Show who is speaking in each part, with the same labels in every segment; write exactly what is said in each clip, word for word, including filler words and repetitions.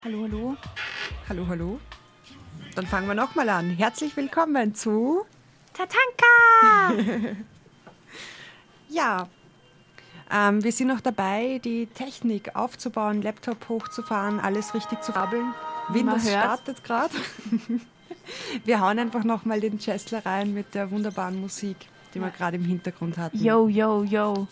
Speaker 1: Hallo, hallo.
Speaker 2: Hallo, hallo. Dann fangen wir nochmal an. Herzlich willkommen zu
Speaker 1: Tatanka!
Speaker 2: Ja, ähm, wir sind noch dabei, die Technik aufzubauen, Laptop hochzufahren, alles richtig zu kabeln. Windows startet gerade. Wir hauen einfach nochmal den Chesler rein mit der wunderbaren Musik, die wir gerade im Hintergrund hatten.
Speaker 1: Yo, yo, yo.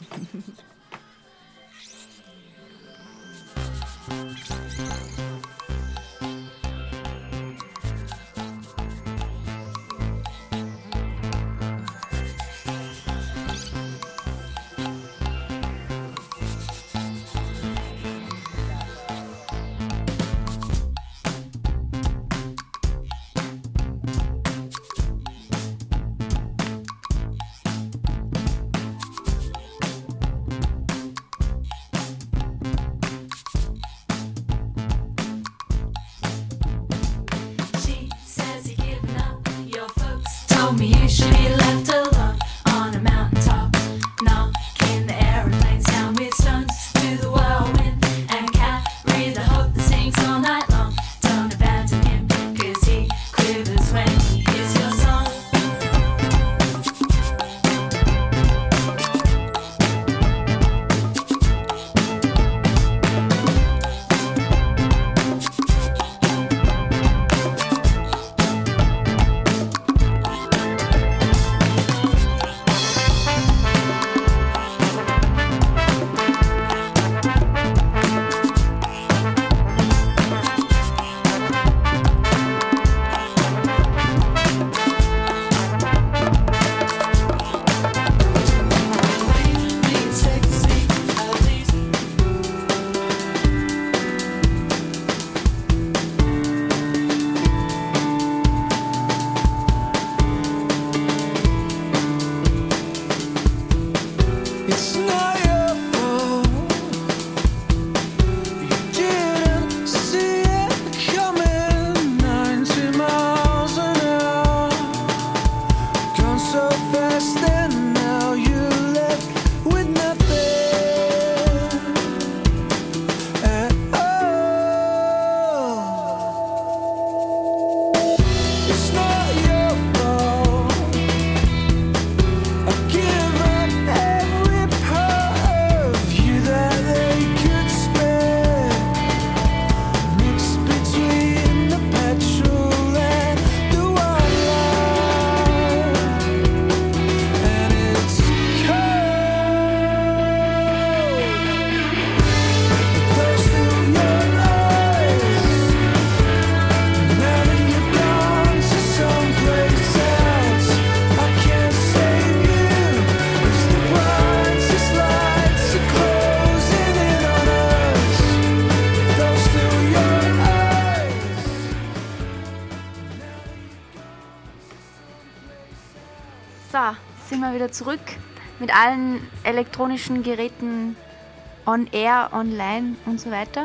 Speaker 1: Wieder zurück mit allen elektronischen Geräten on air, online und so weiter.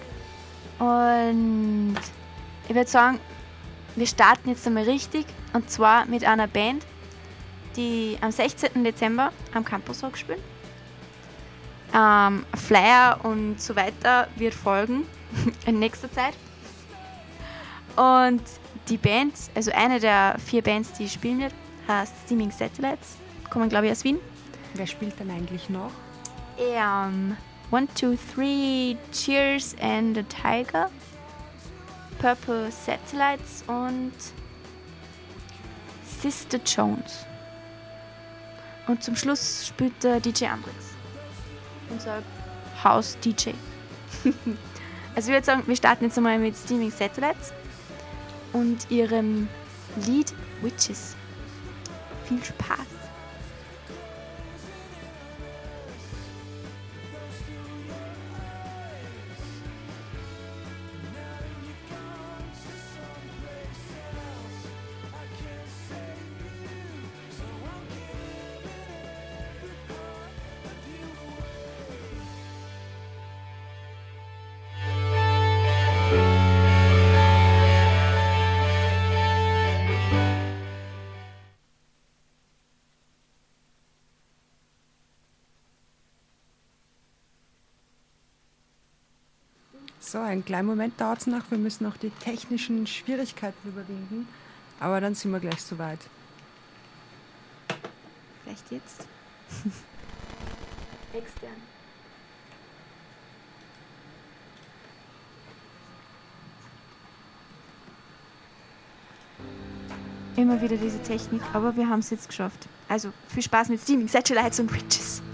Speaker 1: Und ich würde sagen, wir starten jetzt einmal richtig, und zwar mit einer Band, die am sechzehnten Dezember am Campus Rock spielen. Ähm, Flyer und so weiter wird folgen in nächster Zeit. Und die Band, also eine der vier Bands, die spielen wird, heißt Steaming Satellites. Kommen, glaube ich, aus Wien.
Speaker 2: Wer spielt denn eigentlich noch?
Speaker 1: Um, one, two, three, Cheers and the Tiger, Purple Satellites und Sister Jones. Und zum Schluss spielt der D J Andrix, unser House-D J. Also ich würde sagen, wir starten jetzt einmal mit Steaming Satellites und ihrem Lied Witches. Viel Spaß!
Speaker 2: So, einen kleinen Moment dauert es noch. Wir müssen noch die technischen Schwierigkeiten überwinden. Aber dann sind wir gleich soweit.
Speaker 1: Vielleicht jetzt? Extern. Immer wieder diese Technik, aber wir haben es jetzt geschafft. Also viel Spaß mit Steaming Satellites und Witches.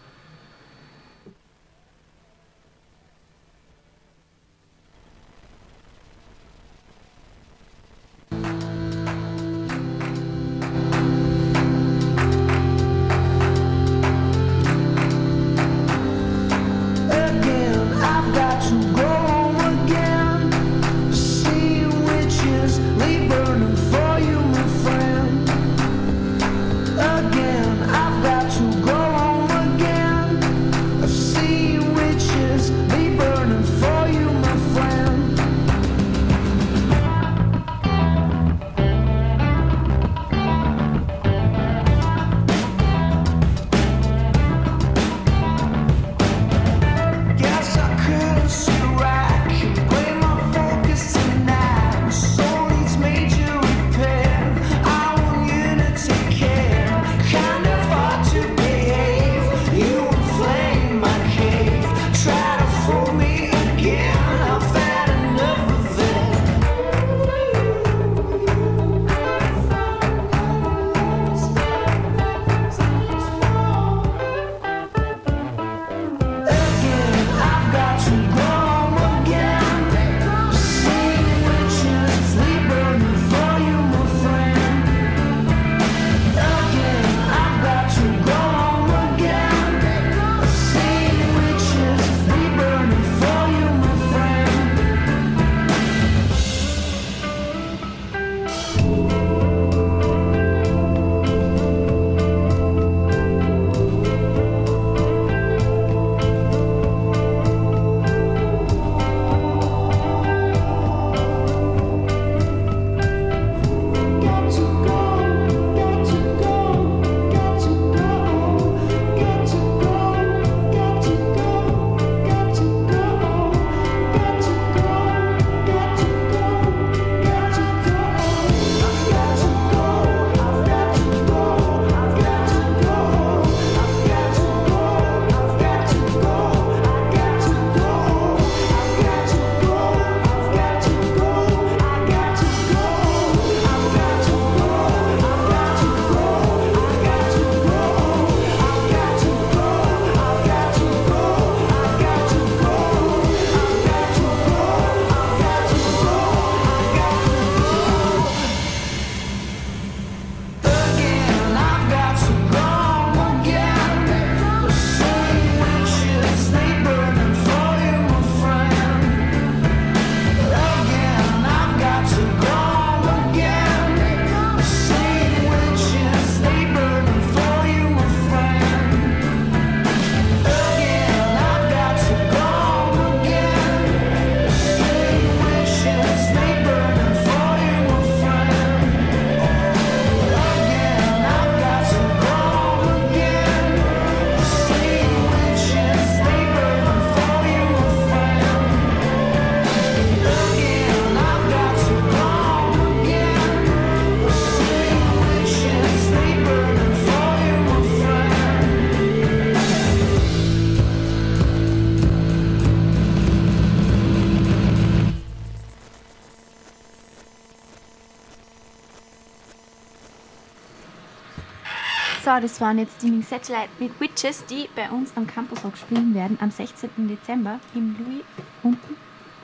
Speaker 1: So, das waren jetzt Steaming Satellite mit Witches, die bei uns am Campus Rock spielen werden am sechzehnten Dezember im Louis unten.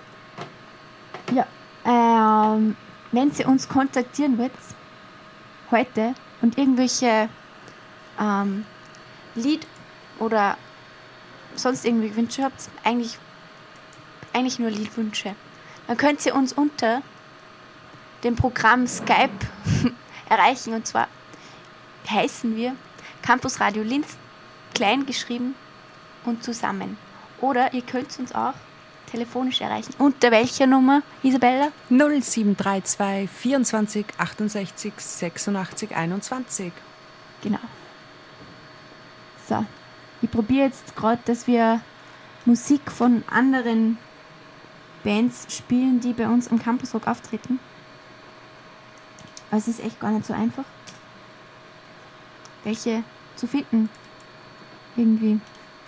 Speaker 1: Ja, ähm, wenn Sie uns kontaktieren wollt, heute und irgendwelche ähm, Lied oder sonst irgendwie Wünsche habt, eigentlich, eigentlich nur Liedwünsche, dann könnt ihr uns unter dem Programm Skype erreichen, und zwar heißen wir Campus Radio Linz, klein geschrieben und zusammen. Oder ihr könnt uns auch telefonisch erreichen. Unter welcher Nummer, Isabella?
Speaker 2: null sieben drei zwei vierundzwanzig achtundsechzig sechsundachtzig einundzwanzig.
Speaker 1: Genau. So, ich probiere jetzt gerade, dass wir Musik von anderen Bands spielen, die bei uns am Campus Rock auftreten. Aber es ist echt gar nicht so einfach, welche zu finden. Irgendwie.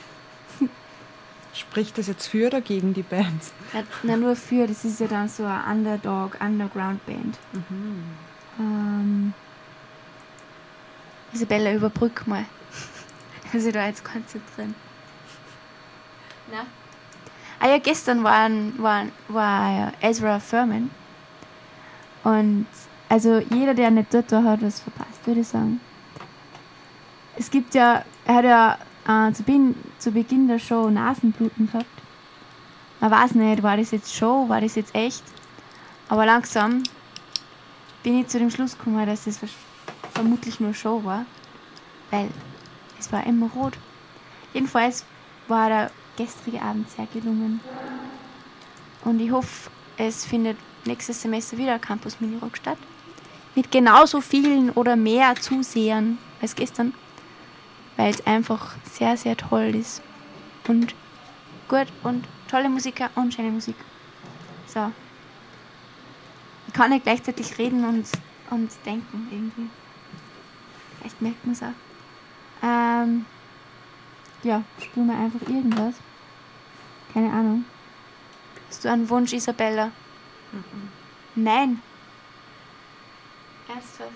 Speaker 2: Spricht das jetzt für oder gegen die Bands?
Speaker 1: Na, na nur für, das ist ja dann so eine Underdog, Underground-Band.
Speaker 2: Mhm.
Speaker 1: Ähm, Isabella, überbrück mal. Ich muss ich da jetzt konzentrieren. Na? Ah ja, gestern war, war, war Ezra Furman. Und also jeder, der nicht dort war, hat was verpasst, würde ich sagen. Es gibt ja, er hat ja äh, zu, Beginn, zu Beginn der Show Nasenbluten gehabt. Man weiß nicht, war das jetzt Show, war das jetzt echt? Aber langsam bin ich zu dem Schluss gekommen, dass das vermutlich nur Show war. Weil es war immer rot. Jedenfalls war der gestrige Abend sehr gelungen. Und ich hoffe, es findet nächstes Semester wieder Campus Mini Rock statt. Mit genauso vielen oder mehr Zusehern als gestern. Weil es einfach sehr, sehr toll ist. Und gut und tolle Musiker und schöne Musik. So. Ich kann nicht gleichzeitig reden und, und denken irgendwie. Vielleicht merkt man es auch. Ähm, ja, spielen wir einfach irgendwas. Keine Ahnung. Hast du einen Wunsch, Isabella? Mhm. Nein. Ernsthaft?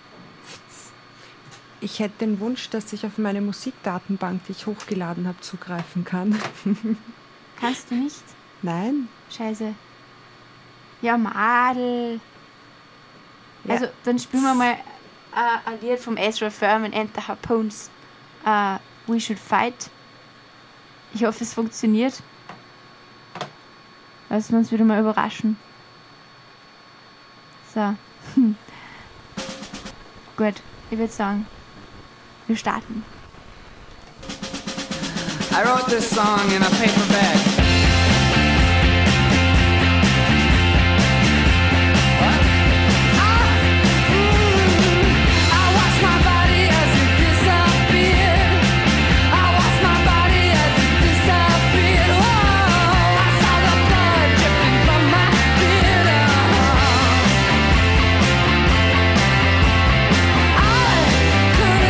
Speaker 2: Ich hätte den Wunsch, dass ich auf meine Musikdatenbank, die ich hochgeladen habe, zugreifen kann.
Speaker 1: Kannst du nicht?
Speaker 2: Nein.
Speaker 1: Scheiße. Ja, Madel.
Speaker 2: Ja.
Speaker 1: Also, dann spielen wir mal uh, ein Lied vom Ezra Furman and the Harpoons. Uh, We Should Fight. Ich hoffe, es funktioniert. Lassen wir uns wieder mal überraschen. So. Gut, ich würde sagen, wir starten.
Speaker 3: I wrote this song in a paper bag.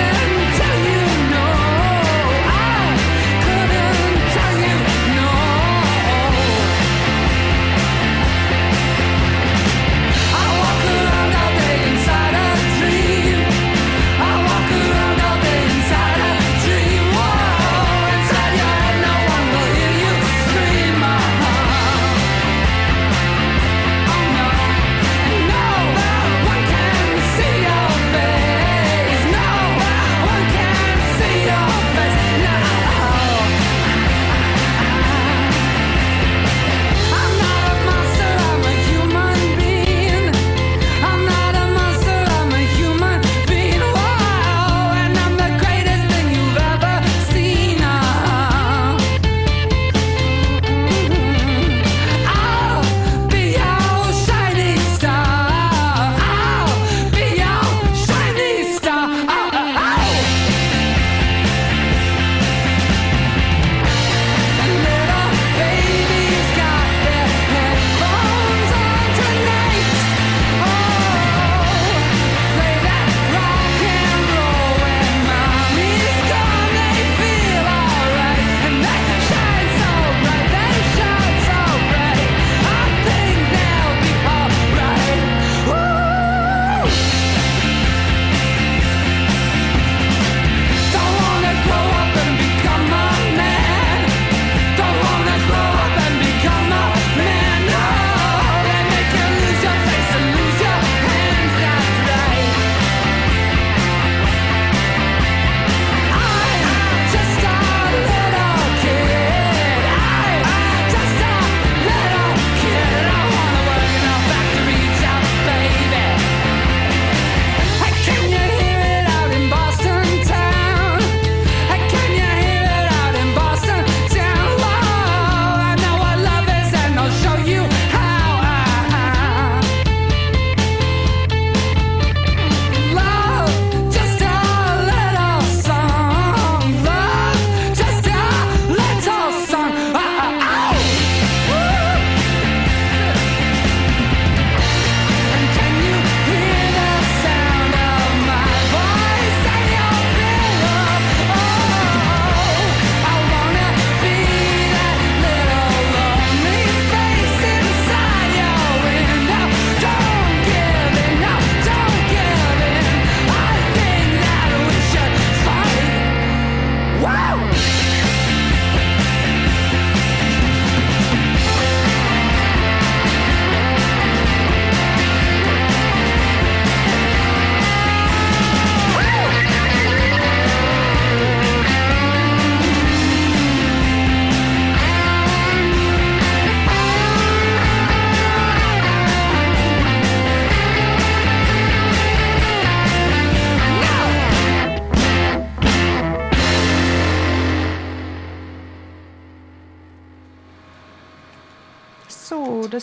Speaker 3: No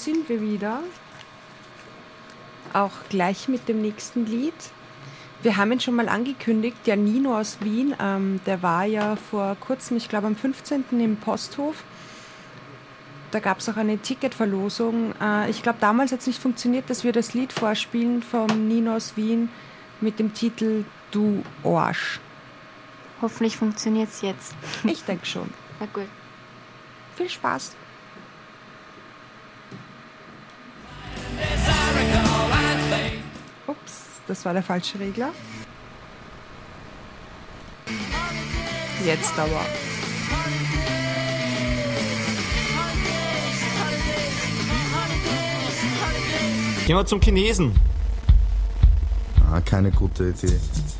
Speaker 2: sind wir wieder. Auch gleich mit dem nächsten Lied. Wir haben ihn schon mal angekündigt, der Nino aus Wien, ähm, der war ja vor kurzem, ich glaube am fünfzehnten im Posthof. Da gab es auch eine Ticketverlosung. Äh, ich glaube, damals hat es nicht funktioniert, dass wir das Lied vorspielen vom Nino aus Wien mit dem Titel Du Arsch.
Speaker 1: Hoffentlich funktioniert es jetzt.
Speaker 2: Ich denke schon.
Speaker 1: Na gut.
Speaker 2: Viel Spaß. Ups, das war der falsche Regler. Jetzt aber.
Speaker 4: Gehen wir zum Chinesen.
Speaker 5: Ah, keine gute Idee.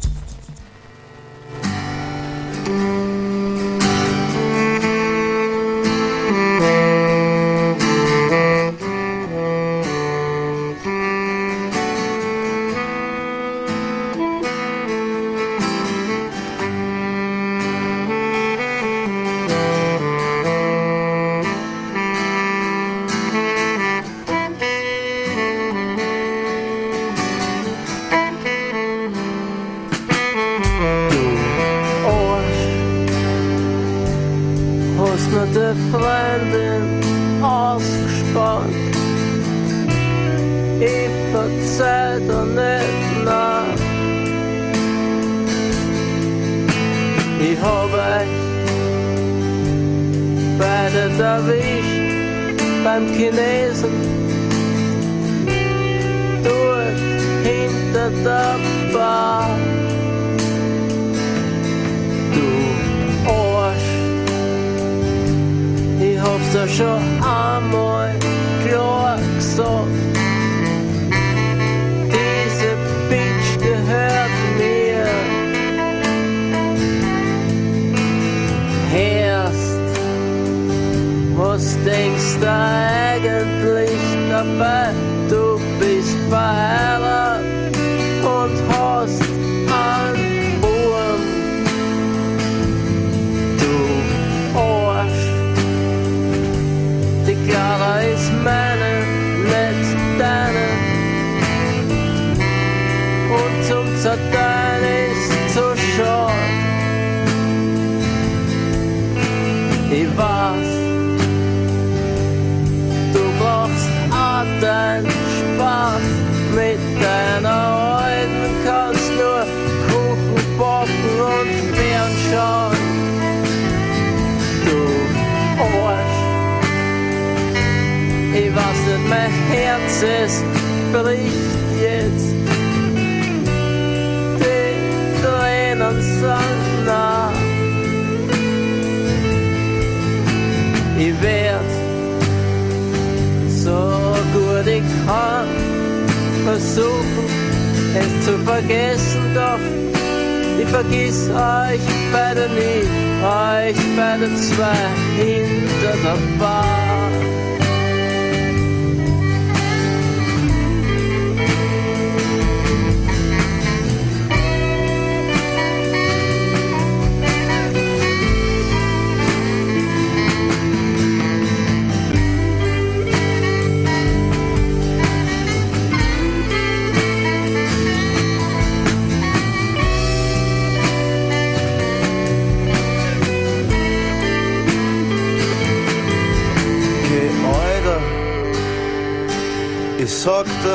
Speaker 6: Sagte,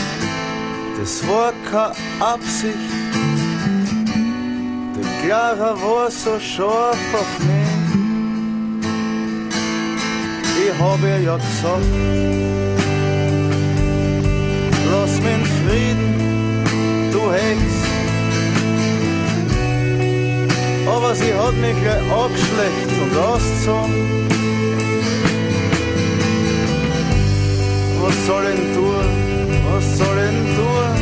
Speaker 6: das war keine Absicht. Der Clara war so scharf auf mich. Ich hab ihr ja gesagt, lass mich in Frieden, du Hex. Aber sie hat mich gleich abgeschleckt und ausgezogen. Was soll ich tun? Was soll ich tun?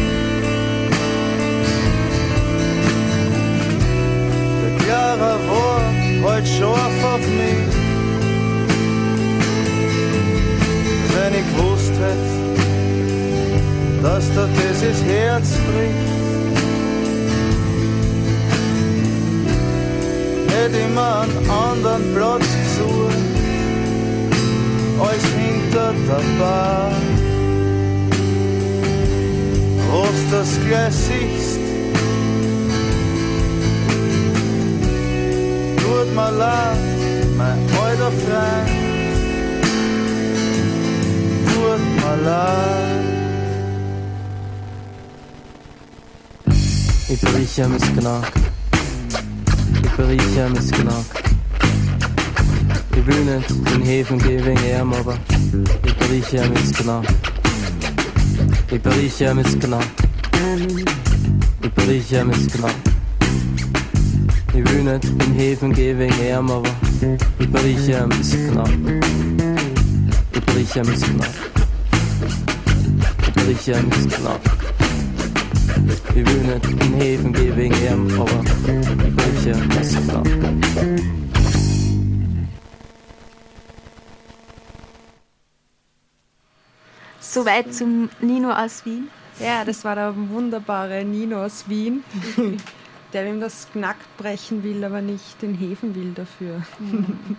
Speaker 6: Der Clara war halt scharf auf mich. Wenn ich gewusst hätte, dass da dieses Herz bricht, hätte ich mir einen anderen Platz gesucht. alles hinter der Bar. Was das gleich siehst, tut mir leid, mein alter Freund, tut mir leid.
Speaker 7: Ich berichte mis knack, ich berichte mis knack. Ich will nicht in Häfen gehen wegen ihm, aber ich berichte mis knack. Ich berichte mis knack, ich berichte mis knack. Ich will nicht in Häfen gehen wegen ihm, aber ich berichte mis knack. Ich berichte mis knack, ich berichte mis knack. Ich will nicht in Häfen gehen wegen ihm, aber ich berichte mis knack.
Speaker 1: Soweit zum Nino aus Wien.
Speaker 2: Ja, das war der wunderbare Nino aus Wien, der ihm das Knack brechen will, aber nicht den Häfen will dafür. Mhm.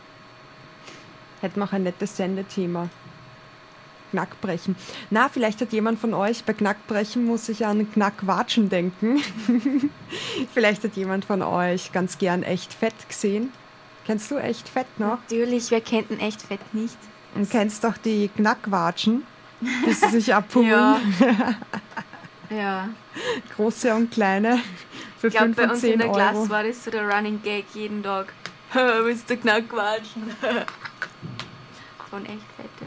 Speaker 2: Hätten wir auch ein nettes Sendethema. Knackbrechen. Na, vielleicht hat jemand von euch, bei Knackbrechen muss ich an Knackwatschen denken. Vielleicht hat jemand von euch ganz gern Echt Fett gesehen. Kennst du Echt Fett noch?
Speaker 1: Natürlich, wer kennt denn Echt Fett nicht?
Speaker 2: Und kennst doch die Knackwatschen, die sie sich abholen.
Speaker 1: Ja. Ja.
Speaker 2: Große und kleine für
Speaker 1: ich glaube,
Speaker 2: fünf und
Speaker 1: bei uns
Speaker 2: zehn
Speaker 1: in der
Speaker 2: Euro.
Speaker 1: Klasse war das so der Running Gag jeden Tag. Willst du Knackwatschen? Von Echt Fett, ja.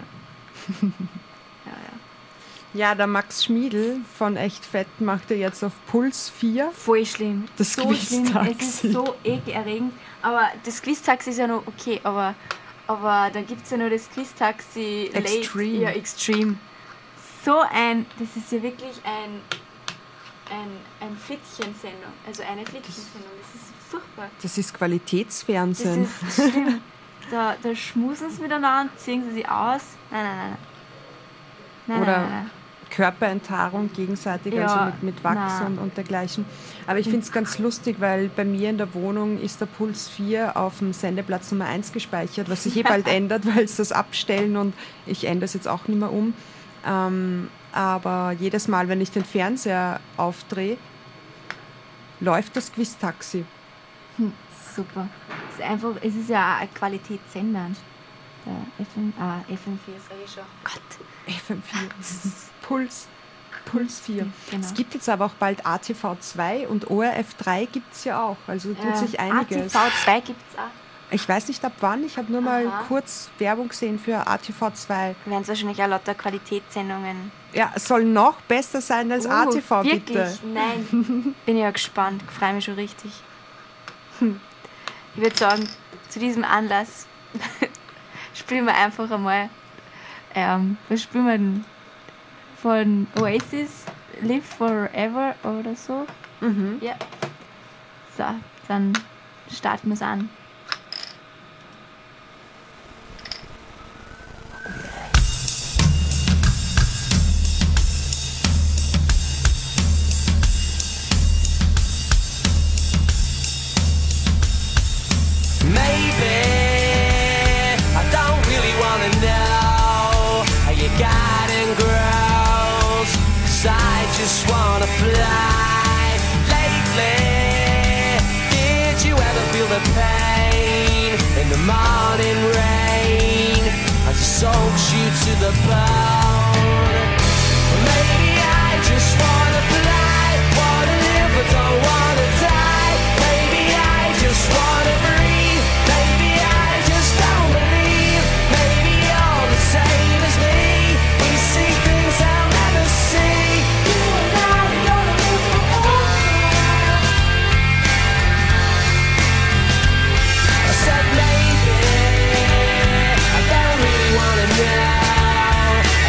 Speaker 1: Ja, ja.
Speaker 2: Ja, der Max Schmiedl von Echt Fett macht er jetzt auf Puls vier.
Speaker 1: Voll schlimm.
Speaker 2: Das
Speaker 1: so schlimm.
Speaker 2: Quiz-Taxi.
Speaker 1: Es ist so ekelerregend. Aber das Quiz-Taxi ist ja noch okay, aber, aber da gibt es ja noch das Quiz-Taxi Late.
Speaker 2: Extreme.
Speaker 1: Ja, Extreme. So ein, das ist ja wirklich ein, ein, ein Flittchensendung. Also eine Flittchensendung. Das ist furchtbar.
Speaker 2: Das ist Qualitätsfernsehen.
Speaker 1: Das ist schlimm. Da, da schmusen sie miteinander, ziehen sie sich aus. Nein, nein, nein. nein
Speaker 2: Oder
Speaker 1: nein, nein, nein.
Speaker 2: Körperenthaarung gegenseitig,
Speaker 1: Ja,
Speaker 2: also mit, mit Wachs
Speaker 1: nein.
Speaker 2: und, und dergleichen. Aber ich finde es ganz lustig, weil bei mir in der Wohnung ist der Puls vier auf dem Sendeplatz Nummer eins gespeichert, was sich eh bald ändert, weil es das abstellen und ich ändere es jetzt auch nicht mehr um. Ähm, aber jedes Mal, wenn ich den Fernseher aufdrehe, läuft das Quiz-Taxi.
Speaker 1: Hm, super. Es ist einfach, es ist ja auch ein Qualitätssender. Der F M, ah, F M vier sage ich schon. Gott.
Speaker 2: F M vier. Puls. Puls vier.
Speaker 1: Genau.
Speaker 2: Es gibt jetzt aber auch bald A T V zwei und O R F drei gibt es ja auch. Also tut
Speaker 1: Ja,
Speaker 2: sich einiges.
Speaker 1: A T V zwei gibt es auch.
Speaker 2: Ich weiß nicht ab wann, ich habe nur mal
Speaker 1: Aha.
Speaker 2: kurz Werbung gesehen für A T V zwei.
Speaker 1: Werden es wahrscheinlich auch lauter Qualitätssendungen.
Speaker 2: Ja, es soll noch besser sein als
Speaker 1: Uh,
Speaker 2: A T V,
Speaker 1: wirklich?
Speaker 2: bitte.
Speaker 1: Nein. Bin ja gespannt. Freue mich schon richtig. Hm. Ich würde sagen, zu diesem Anlass spielen wir einfach einmal. Ähm, was spielen wir denn? Von Oasis, Live Forever oder so.
Speaker 2: Mhm.
Speaker 1: Ja. So, dann starten wir es an.
Speaker 8: Maybe I don't really wanna know how you got and grows, 'cause I just wanna fly. Lately, did you ever feel the pain in the morning rain as it soaks you to the bone? Maybe I just wanna fly, wanna live but don't wanna die. Maybe I just wanna breathe. Maybe I just don't believe. Maybe you're the same as me. We see things I'll never see. You and I are gonna live forever. I said maybe I don't really wanna know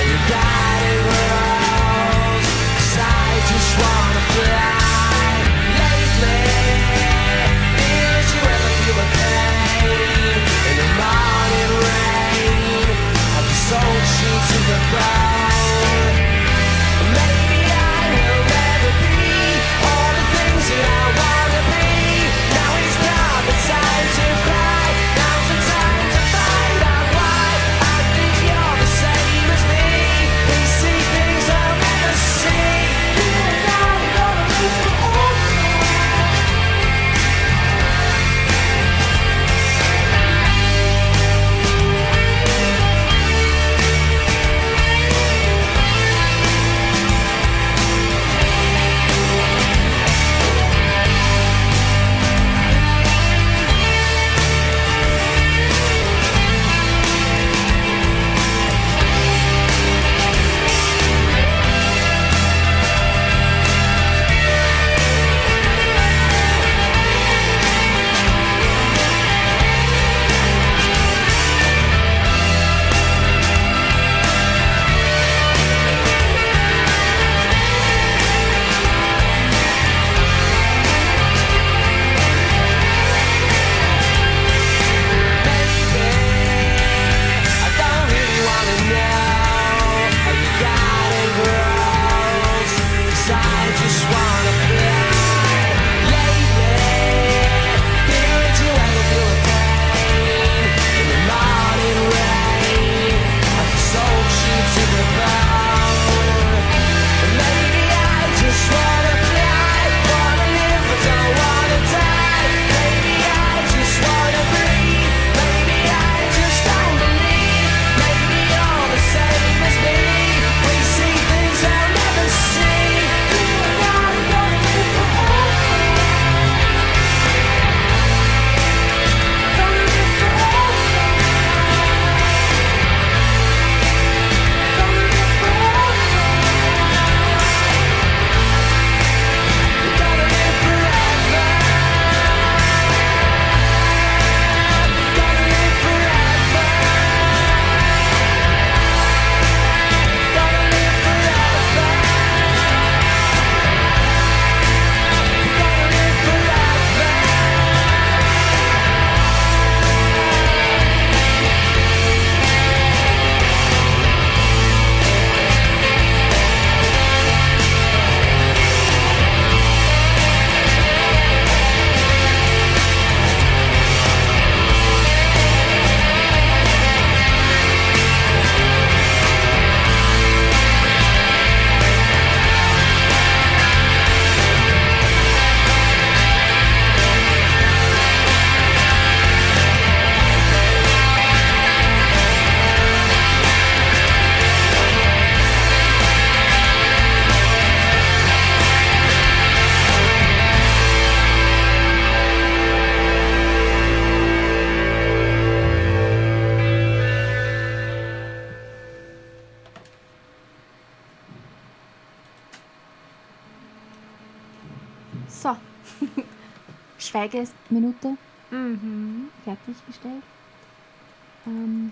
Speaker 1: So. Schweigeminute.
Speaker 2: Mhm.
Speaker 1: Fertiggestellt. Ähm.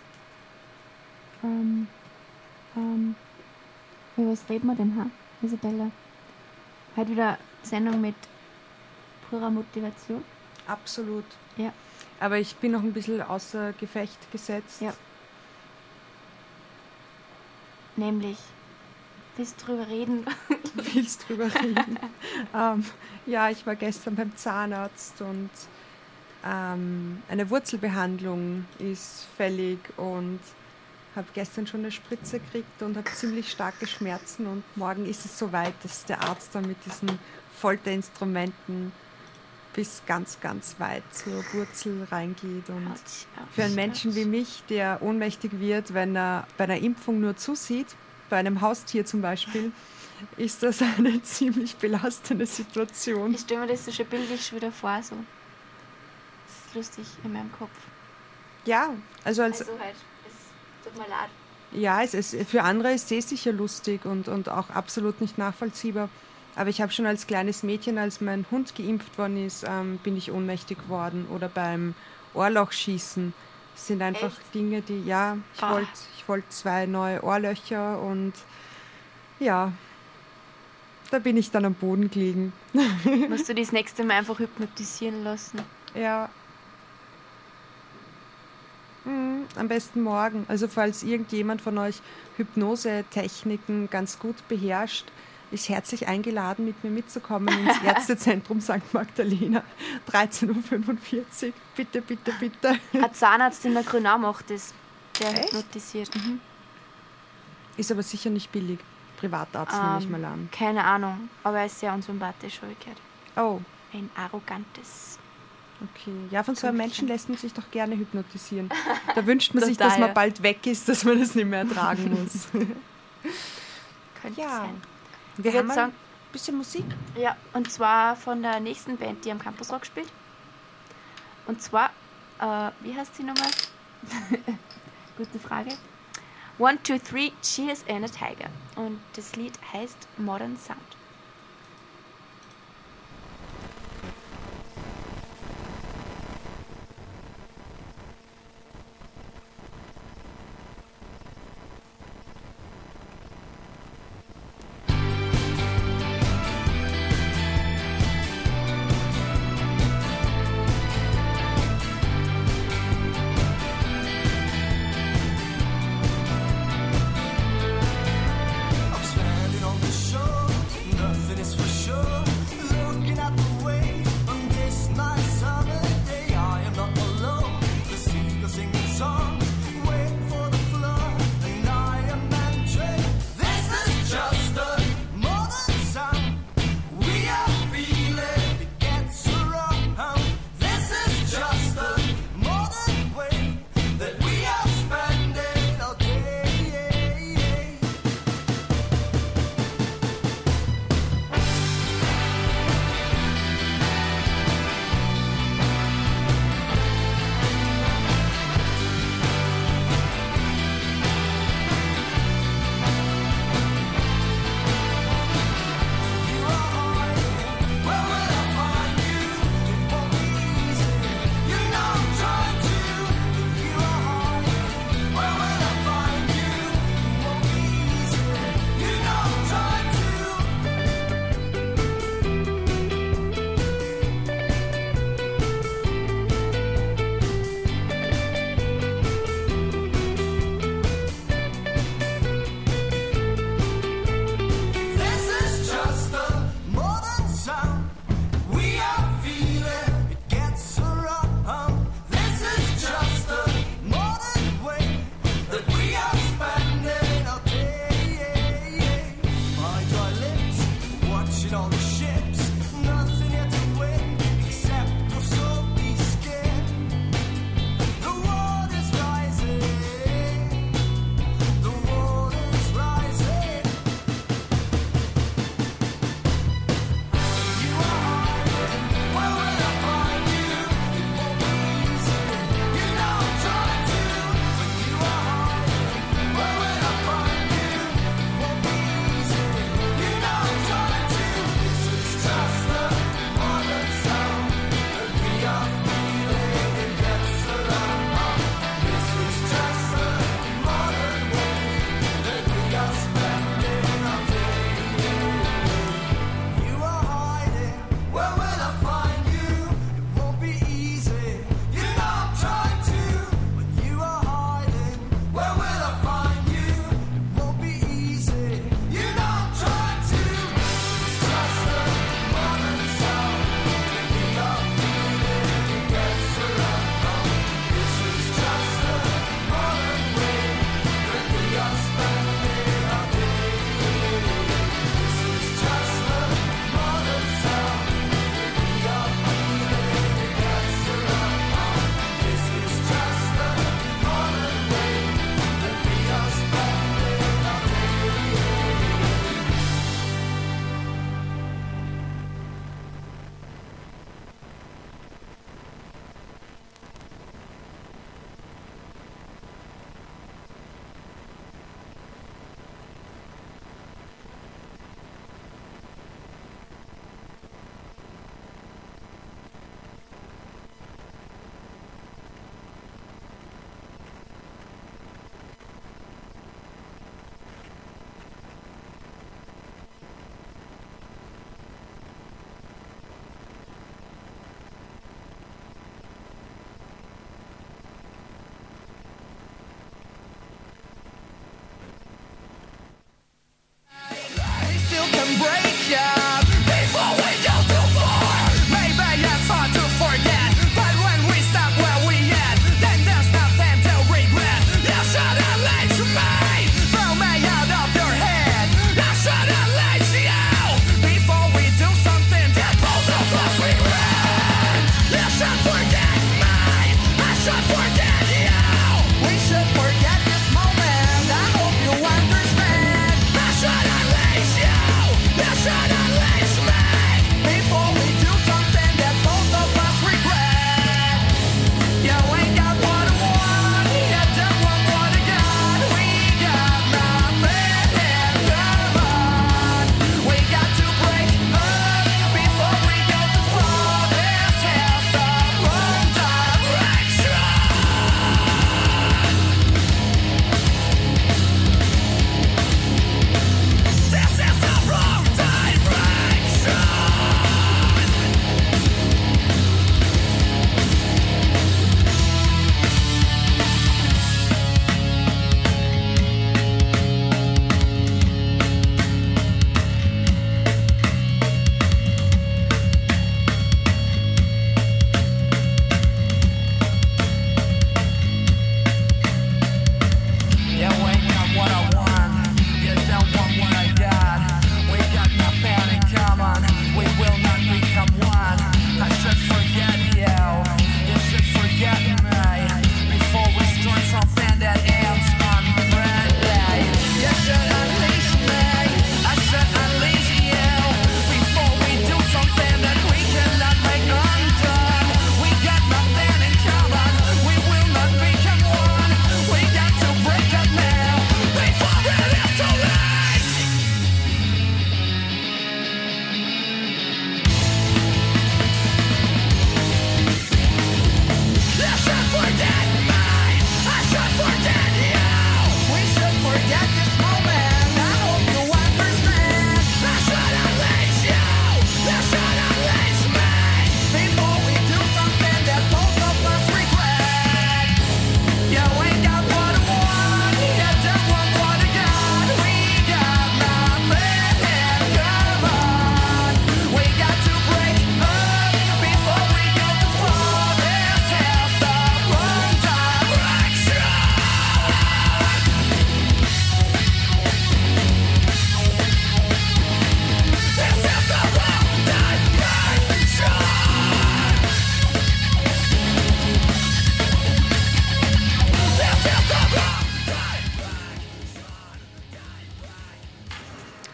Speaker 1: Ähm. Ähm. Über was reden wir denn, ha? Isabella? Heute wieder Sendung mit purer Motivation.
Speaker 2: Absolut.
Speaker 1: Ja.
Speaker 2: Aber ich bin noch ein bisschen außer Gefecht gesetzt.
Speaker 1: Ja. Nämlich, willst du drüber reden?
Speaker 2: Willst drüber reden? ähm, ja, ich war gestern beim Zahnarzt und ähm, eine Wurzelbehandlung ist fällig und habe gestern schon eine Spritze gekriegt und habe ziemlich starke Schmerzen und morgen ist es soweit, dass der Arzt dann mit diesen Folterinstrumenten bis ganz, ganz weit zur Wurzel reingeht. Und für einen Menschen wie mich, der ohnmächtig wird, wenn er bei einer Impfung nur zusieht, bei einem Haustier zum Beispiel, ist das eine ziemlich belastende Situation.
Speaker 1: Ich stelle mir das so schon bildlich schon wieder vor. So. Das ist lustig in meinem Kopf.
Speaker 2: Ja, also als...
Speaker 1: Also halt, es tut mir leid.
Speaker 2: Ja, es ist, für andere ist es sicher lustig und, und auch absolut nicht nachvollziehbar. Aber ich habe schon als kleines Mädchen, als mein Hund geimpft worden ist, ähm, bin ich ohnmächtig geworden. Oder beim Ohrlochschießen. Das sind einfach Echt? Dinge, die, ja, ich
Speaker 1: Ah.
Speaker 2: wollte ich wollt zwei neue Ohrlöcher und ja, da bin ich dann am Boden gelegen.
Speaker 1: Musst du das nächste Mal einfach hypnotisieren lassen?
Speaker 2: Ja. Mhm, am besten morgen. Also falls irgendjemand von euch Hypnosetechniken ganz gut beherrscht, ist herzlich eingeladen, mit mir mitzukommen ins Ärztezentrum Sankt Magdalena, dreizehn Uhr fünfundvierzig. Bitte, bitte, bitte.
Speaker 1: Ein Zahnarzt in der Grünau macht das. Der
Speaker 2: Echt?
Speaker 1: hypnotisiert. Mhm.
Speaker 2: Ist aber sicher nicht billig. Privatarzt nehme ich mal an.
Speaker 1: Keine Ahnung, aber er ist sehr unsympathisch, habe ich gehört.
Speaker 2: Oh,
Speaker 1: Ein arrogantes.
Speaker 2: okay. Ja, von so einem Menschen lässt man sich doch gerne hypnotisieren. Da wünscht man sich,
Speaker 1: Total.
Speaker 2: dass man bald weg ist, dass man das nicht mehr ertragen muss.
Speaker 1: Könnte
Speaker 2: Ja.
Speaker 1: sein.
Speaker 2: Wir
Speaker 1: Ich
Speaker 2: haben
Speaker 1: würd
Speaker 2: ein
Speaker 1: sagen-
Speaker 2: bisschen Musik.
Speaker 1: Ja, und zwar von der nächsten Band, die am Campus Rock spielt. Und zwar, äh, wie heißt sie nochmal? Gute Frage. One, two, three, Cheers and a Tiger. Und das Lied heißt Modern Sound.
Speaker 9: I'm standing on the shore,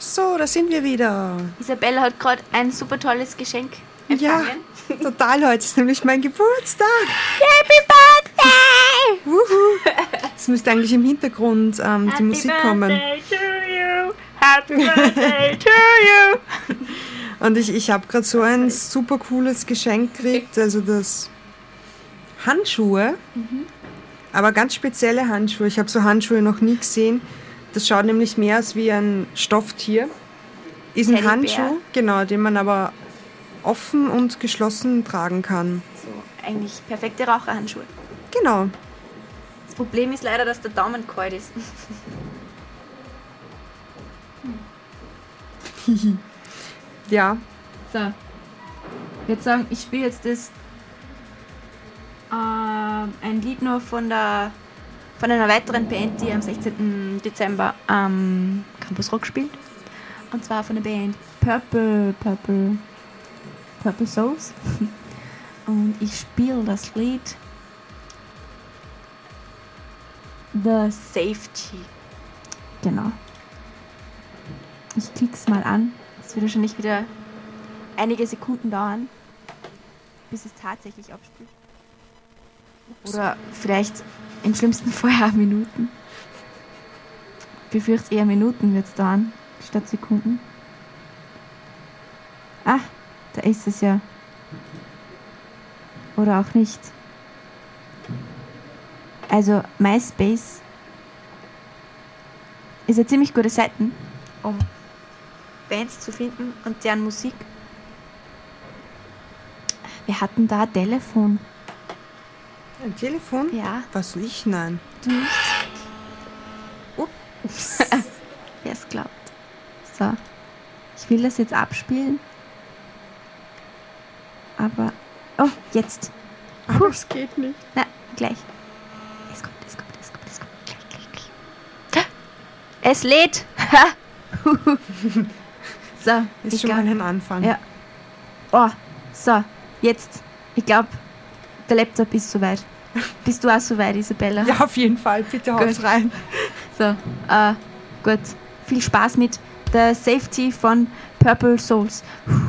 Speaker 2: So, da sind wir wieder.
Speaker 1: Isabella hat gerade ein super tolles Geschenk empfangen.
Speaker 2: Ja, total. Heute ist nämlich mein Geburtstag.
Speaker 1: Happy Birthday!
Speaker 2: Wuhu. Jetzt müsste eigentlich im Hintergrund ähm, die
Speaker 1: Happy
Speaker 2: Musik kommen.
Speaker 1: Birthday to you. Happy Birthday to you.
Speaker 2: Und ich, ich habe gerade so ein super cooles Geschenk gekriegt. Also das Handschuhe, mhm. aber ganz spezielle Handschuhe. Ich habe so Handschuhe noch nie gesehen. Das schaut nämlich mehr aus wie ein Stofftier. Ist ein
Speaker 1: Teddybär.
Speaker 2: Handschuh, genau, den man aber offen und geschlossen tragen kann.
Speaker 1: So, eigentlich perfekte Raucherhandschuhe.
Speaker 2: Genau.
Speaker 1: Das Problem ist leider, dass der Daumen kalt ist.
Speaker 2: Ja.
Speaker 1: So. Ich würde sagen, ich spiele jetzt das äh, ein Lied nur von der von einer weiteren Band, die am sechzehnten Dezember am Campus Rock spielt. Und zwar von der Band Purple Purple Purple Souls. Und ich spiele das Lied The Safety. Genau. Ich klick's mal an. Es wird wahrscheinlich wieder einige Sekunden dauern, bis es tatsächlich abspielt. Oder vielleicht im schlimmsten Fall auch Minuten. Ich befürchte eher Minuten wird es dauern, statt Sekunden. Ah, da ist es ja. Oder auch nicht. Also MySpace ist eine ziemlich gute Seite, um Bands zu finden und deren Musik. Wir hatten da ein Telefon.
Speaker 2: Ein Telefon?
Speaker 1: Ja.
Speaker 2: Was ich? Nein.
Speaker 1: Du nicht?
Speaker 2: Ups.
Speaker 1: Wer es glaubt. So. Ich will das jetzt abspielen. Aber. Oh, jetzt.
Speaker 2: Aber es geht nicht.
Speaker 1: Na, gleich. Es kommt, es kommt, es kommt, es kommt. Gleich, gleich, gleich. Es lädt. So.
Speaker 2: Ist
Speaker 1: ich
Speaker 2: schon
Speaker 1: glaub,
Speaker 2: mal ein Anfang.
Speaker 1: Ja. Oh, so. Jetzt. Ich glaube, der Laptop ist soweit. Bist du auch soweit, Isabella?
Speaker 2: Ja, auf jeden Fall. Bitte haus rein.
Speaker 1: So, äh, gut. Viel Spaß mit The Safety von Purple Souls.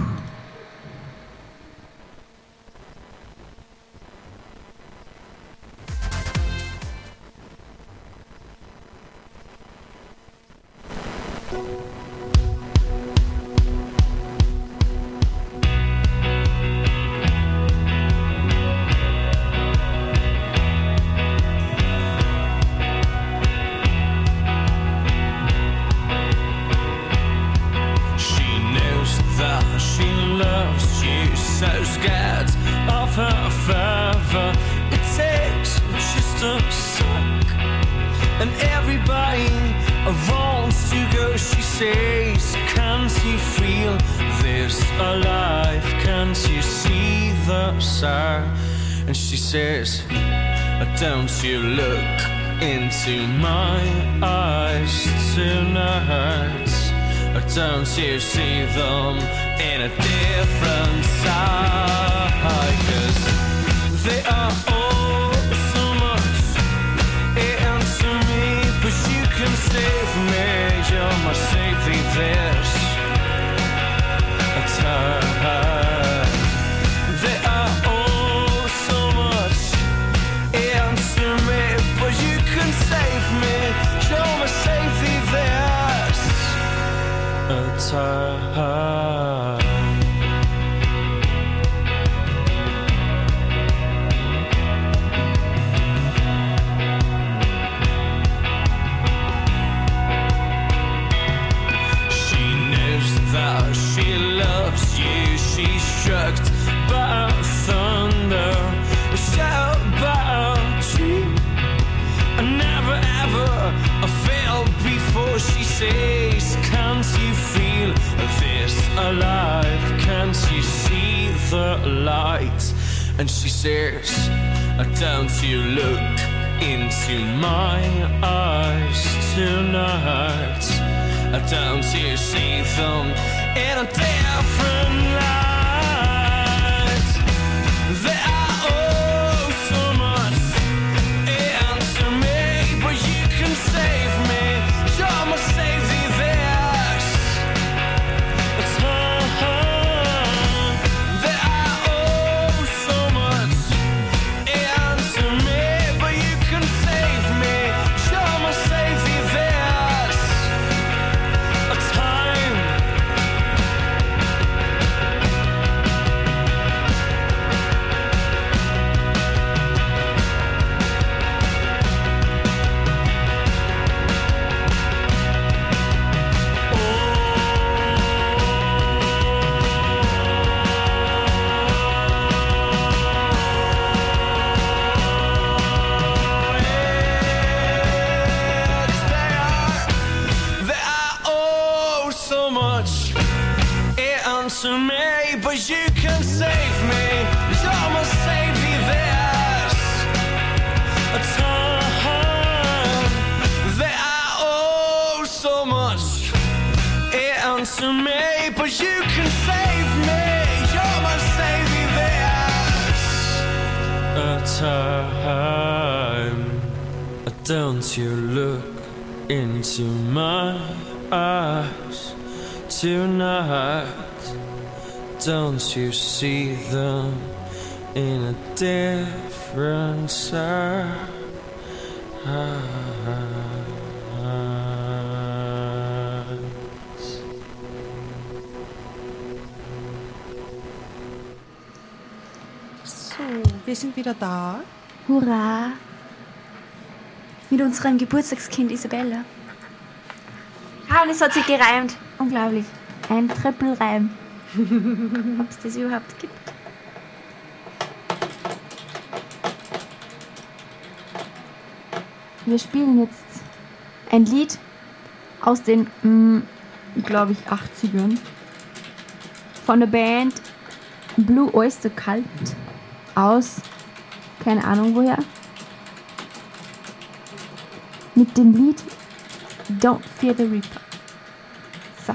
Speaker 8: And she says, don't you look into my eyes tonight. Don't you see them in a different side? 'Cause they are all so much into me, but you can save me. You're my safety this time. They are all so much into me, but you can save me. You're my safety this time. She loves you, she's struck by thunder, shot by a tree. I never ever I felt before. She says, can't you feel this alive? Can't you see the light? And she says, don't you look into my eyes tonight? Don't you see them in a different light? They are all so much into me, but you can save me. You're my safety this answer me, but you can save me. You must save me this a time that I owe so much. Answer me, but you can save me. You must save me this a time. Don't you look into my eyes tonight? Don't you see them in a different side?
Speaker 2: So, wir sind wieder da.
Speaker 1: Hurra! Mit unserem Geburtstagskind Isabella. Ah, und es hat sich gereimt. Unglaublich. Ein Trippelreim. Ob es das überhaupt gibt. Wir spielen jetzt ein Lied aus den, glaube ich, achtzigern. Von der Band Blue Oyster Cult aus, keine Ahnung woher. Mit dem Lied Don't Fear the Reaper. So.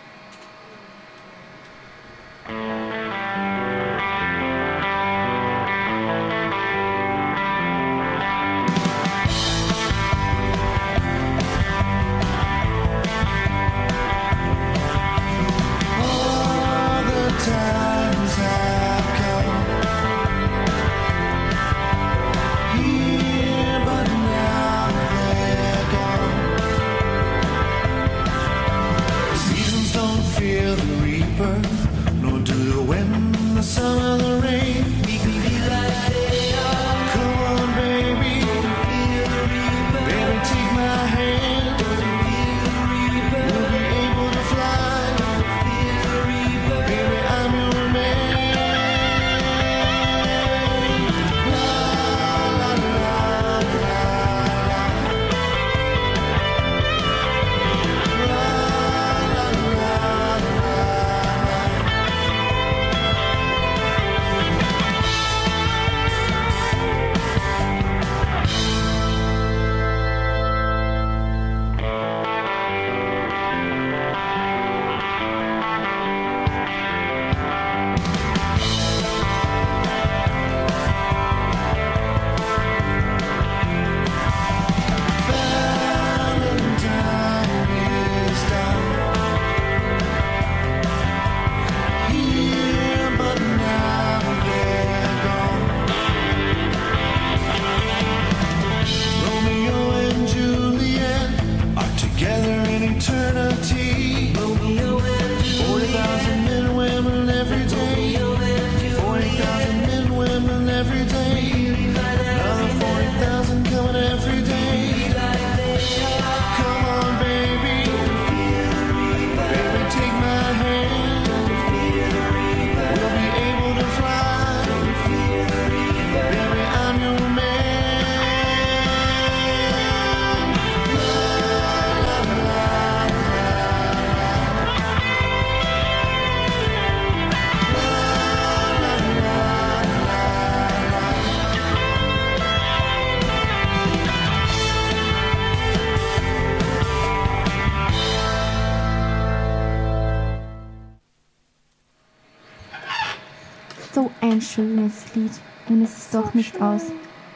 Speaker 1: So ein schönes Lied. Und es ist so doch nicht schön. aus.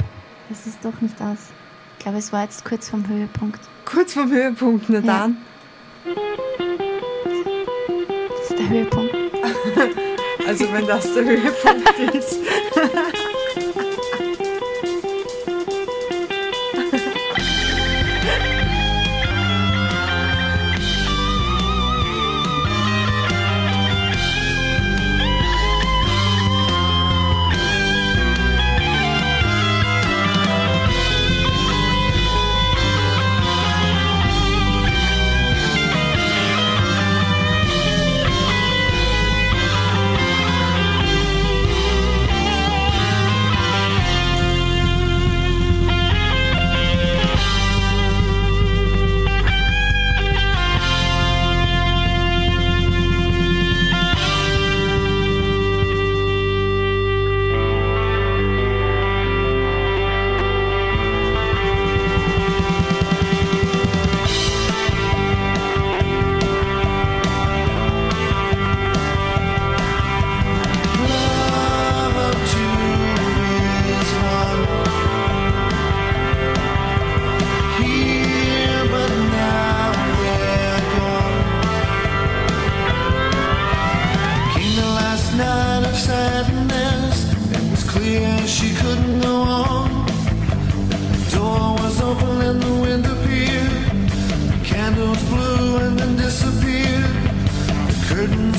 Speaker 1: Es ist doch nicht aus. Ich glaube, es war jetzt kurz vom Höhepunkt.
Speaker 2: Kurz vom Höhepunkt, na dann.
Speaker 1: Ja. Das ist der Höhepunkt.
Speaker 2: Also wenn das der Höhepunkt ist.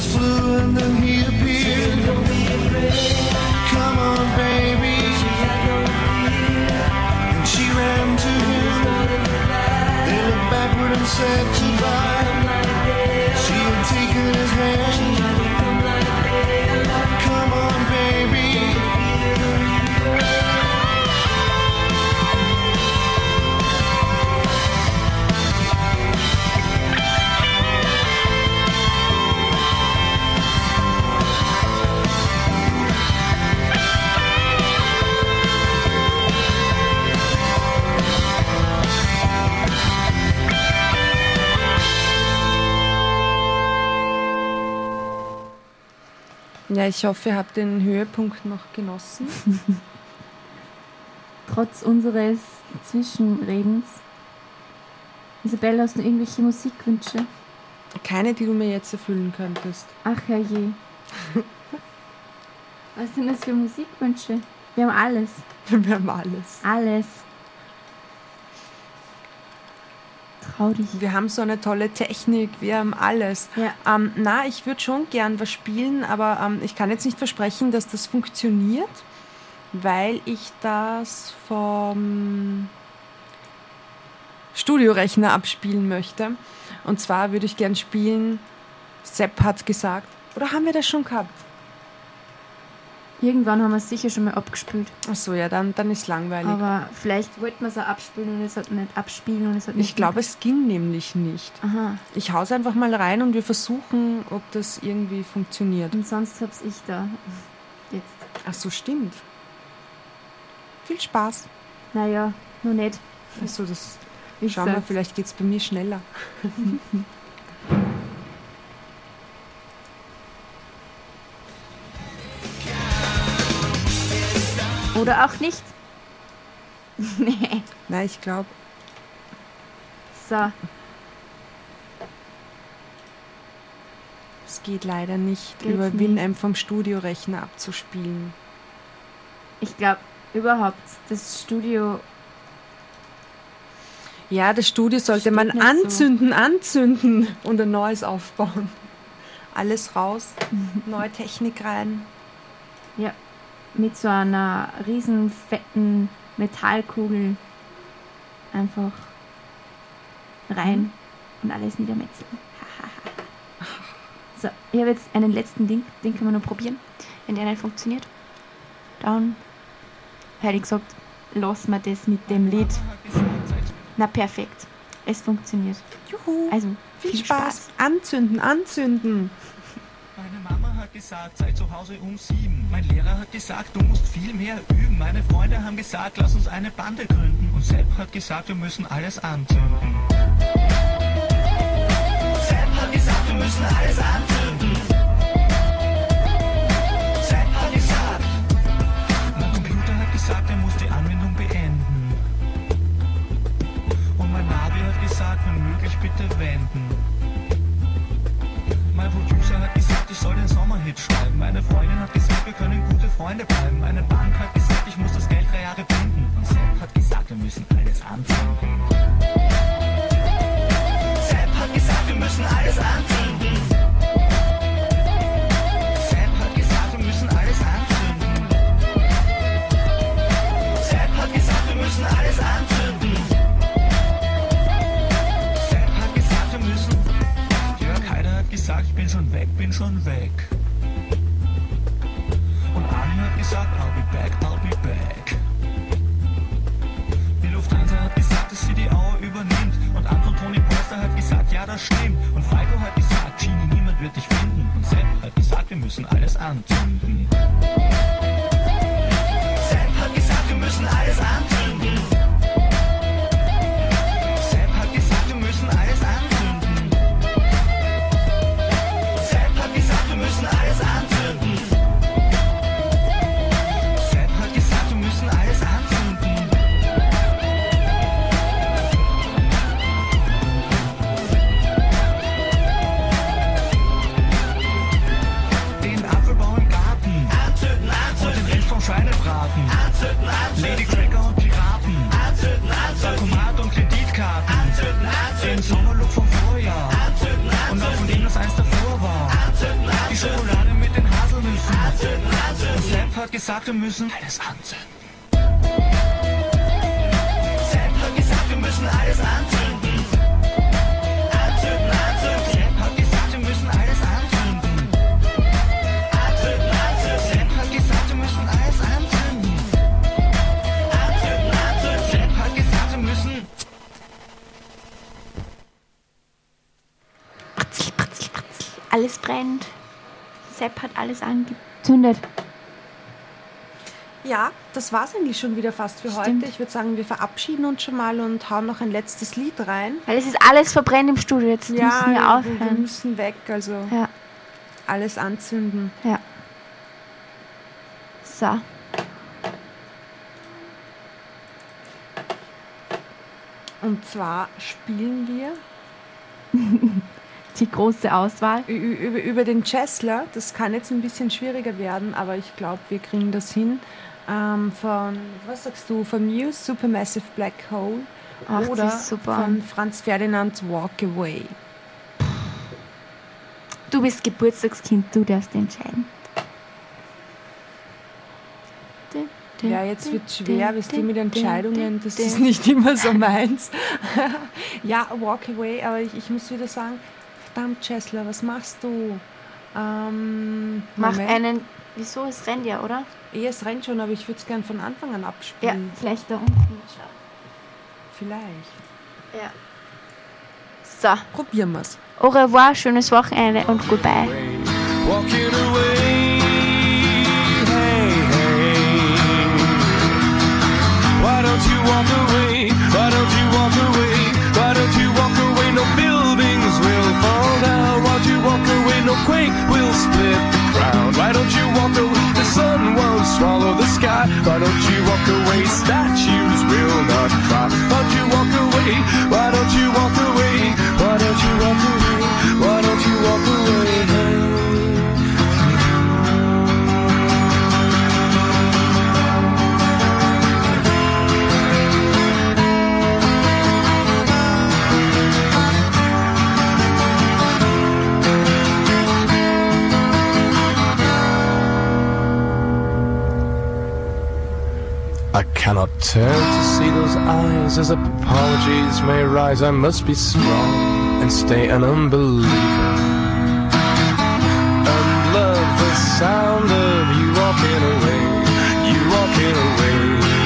Speaker 6: flew and then he appeared. Come on, baby. And she ran to him. They looked backward and said goodbye. She had taken his hand. Come on, baby.
Speaker 2: Ja, ich hoffe, ihr habt den Höhepunkt noch genossen.
Speaker 1: Trotz unseres Zwischenredens. Isabelle, hast du irgendwelche Musikwünsche?
Speaker 2: Keine, die du mir jetzt erfüllen könntest.
Speaker 1: Ach herrje. Was sind das für Musikwünsche? Wir haben alles.
Speaker 2: Wir haben alles.
Speaker 1: Alles. Trau dich.
Speaker 2: Wir haben so eine tolle Technik, wir haben alles.
Speaker 1: Ja.
Speaker 2: Ähm, na, ich würde schon gern was spielen, aber ähm, ich kann jetzt nicht versprechen, dass das funktioniert, weil ich das vom Studiorechner abspielen möchte. Und zwar würde ich gern spielen, Sepp hat gesagt, oder haben wir das schon gehabt?
Speaker 1: Irgendwann haben wir es sicher schon mal abgespielt.
Speaker 2: Ach so, ja, dann, dann ist langweilig.
Speaker 1: Aber vielleicht wollten wir es auch abspielen und es hat nicht abspielen und es hat nicht.
Speaker 2: Ich glaube, es ging nämlich nicht.
Speaker 1: Aha.
Speaker 2: Ich hau's einfach mal rein und wir versuchen, ob das irgendwie funktioniert.
Speaker 1: Und sonst hab's ich da. Jetzt.
Speaker 2: Ach so, stimmt. Viel Spaß.
Speaker 1: Naja, nur nicht.
Speaker 2: Also das
Speaker 1: Wie
Speaker 2: schauen wir,
Speaker 1: gesagt.
Speaker 2: vielleicht geht's bei mir schneller.
Speaker 1: Oder auch nicht. Nee.
Speaker 2: Nein, ich glaube.
Speaker 1: So.
Speaker 2: Es geht leider nicht,
Speaker 1: Geht's
Speaker 2: über
Speaker 1: nicht.
Speaker 2: Winamp vom Studiorechner abzuspielen.
Speaker 1: Ich glaube überhaupt, das Studio.
Speaker 2: Ja, das Studio sollte
Speaker 1: Steht
Speaker 2: man
Speaker 1: nicht
Speaker 2: anzünden, anzünden und ein neues aufbauen. Alles raus, neue Technik rein.
Speaker 1: Ja. Mit so einer riesen fetten Metallkugel einfach rein und alles niedermetzeln. So, ich habe jetzt einen letzten Ding, den können wir noch probieren. Wenn der nicht funktioniert, dann hätte ich gesagt, lassen wir das mit dem Lied. Na perfekt, es funktioniert.
Speaker 2: Juhu,
Speaker 1: Also,
Speaker 2: viel, viel Spaß. Spaß. Anzünden, anzünden.
Speaker 9: Meine Mama hat gesagt, sei zu Hause um sieben. Mein Lehrer hat gesagt, du musst viel mehr üben. Meine Freunde haben gesagt, lass uns eine Bande gründen. Und Sepp hat gesagt, wir müssen alles anzünden. Sepp hat gesagt, wir müssen alles anzünden. Sepp hat gesagt. Mein Computer hat gesagt, er muss die Anwendung beenden. Und mein Navi hat gesagt, wenn möglich bitte wenden. Mein Producer hat gesagt, ich soll den Sommerhit schreiben. Meine Freundin hat gesagt, wir können gute Freunde bleiben. Meine Bank hat gesagt, ich muss das Geld drei Jahre binden. Und Sepp hat gesagt, wir müssen alles anzünden. Sepp hat gesagt, wir müssen alles anzünden. Sepp hat gesagt, wir müssen alles anzünden. Sepp hat gesagt, wir müssen alles anzünden. Sepp hat gesagt, wir müssen... Jörg Haider hat gesagt, ich bin schon weg, bin schon weg. Und Arnie hat gesagt, I'll be back, I'll be back. Die Lufthansa hat gesagt, dass sie die Auer übernimmt. Und Anton Toni Polster hat gesagt, ja das stimmt. Und Falco hat gesagt, Genie, niemand wird dich finden. Und Sepp hat gesagt, wir müssen alles anzünden. Sepp hat gesagt, wir müssen alles anzünden. Sepp hat gesagt, wir müssen alles anzünden. Sepp hat gesagt, wir müssen alles anzünden. Sepp hat gesagt, wir müssen alles anzünden. Den Apfelbaum im Garten anzünden, anzünden. Und den Rest vom Schweinebraten anzünden, anzünden. Lady Cracker und Chick hat gesagt, wir müssen alles anzünden. Sepp hat gesagt, wir müssen alles anzünden. Anzünden, anzünden. Sepp hat gesagt, wir müssen alles anzünden. Anzünden, anzünden. Sepp hat gesagt, wir müssen alles anzünden. Anzünden, anzünden. Sepp hat gesagt, wir müssen...
Speaker 1: Alles brennt. Sepp hat alles angezündet.
Speaker 2: Ja, das war's eigentlich schon wieder fast für
Speaker 1: Stimmt.
Speaker 2: heute. Ich würde sagen, wir verabschieden uns schon mal und hauen noch ein letztes Lied rein.
Speaker 1: Weil es ist alles verbrennt im Studio. Jetzt
Speaker 2: Ja,
Speaker 1: müssen wir
Speaker 2: wir, wir
Speaker 1: aufhören.
Speaker 2: müssen weg, also
Speaker 1: Ja,
Speaker 2: alles anzünden.
Speaker 1: ja. So.
Speaker 2: Und zwar spielen wir
Speaker 1: Die große Auswahl.
Speaker 2: ü- ü- über, über den Chesler. Das kann jetzt ein bisschen schwieriger werden, aber ich glaube, wir kriegen das hin. Ähm, von, was sagst du, von Muse, Supermassive Black Hole
Speaker 1: Ach, das
Speaker 2: oder
Speaker 1: ist super.
Speaker 2: von Franz Ferdinand, Walk Away.
Speaker 1: Du bist Geburtstagskind, du darfst entscheiden.
Speaker 2: Ja, jetzt wird es schwer, wisst ihr, mit Entscheidungen, das ist nicht immer so meins. Ja, Walk Away, aber ich, ich muss wieder sagen, verdammt, Chesler, was machst du? Ähm,
Speaker 1: Mach
Speaker 2: Moment.
Speaker 1: einen. Wieso? Es rennt ja, oder?
Speaker 2: Eh, es rennt schon, aber ich würde es gern von Anfang an
Speaker 1: Ja,
Speaker 2: abspielen.
Speaker 1: vielleicht da unten. Schau.
Speaker 2: Vielleicht.
Speaker 1: Ja. So.
Speaker 2: Probieren wir es.
Speaker 1: Au revoir, schönes Wochenende und goodbye.
Speaker 8: Walking away, hey, hey. Why don't you walk away? Why don't you walk away? Why don't you walk away? No buildings will fall down. Why don't you walk away? No quake will split the ground. Why don't you walk away? The sun won't swallow the sky. Why don't you walk away? Statues will not cry. Why don't you walk away? Why don't you walk away? Why don't you walk away? Why don't you walk away? I cannot turn to see those eyes as apologies may rise. I must be strong and stay an unbeliever and love the sound of you walking away, you walking away.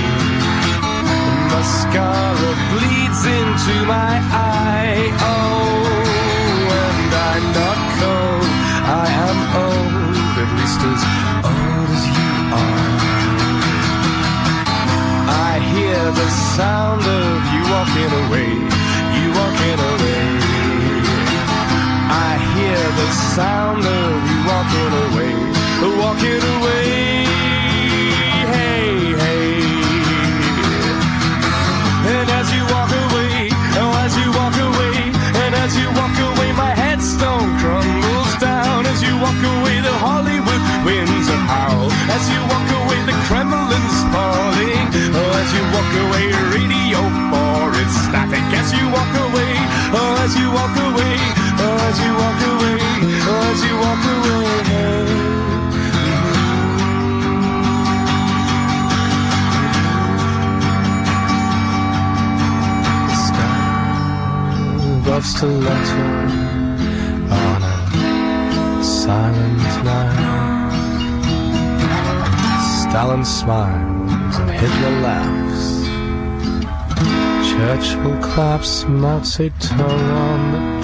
Speaker 8: Mascara bleeds into my eye, oh, and I'm not cold, I am old, at least as old as you are. I hear the sound of you walking away, you walking away. I hear the sound of you walking away, walking away. Hey, hey. And as you walk away, oh, as you walk away, and as you walk away, my headstone crumbles down. As you walk away, the Hollywood winds are howl. As you walk away, the Kremlin's falling. Oh, as you walk away, radio for its static. As you walk away, oh, as you walk away, oh, as you walk away, oh, as you walk away. The sky above stiletto on a silent night. Stalin smiles and Hitler laughs. Churchill claps Mao Zedong on the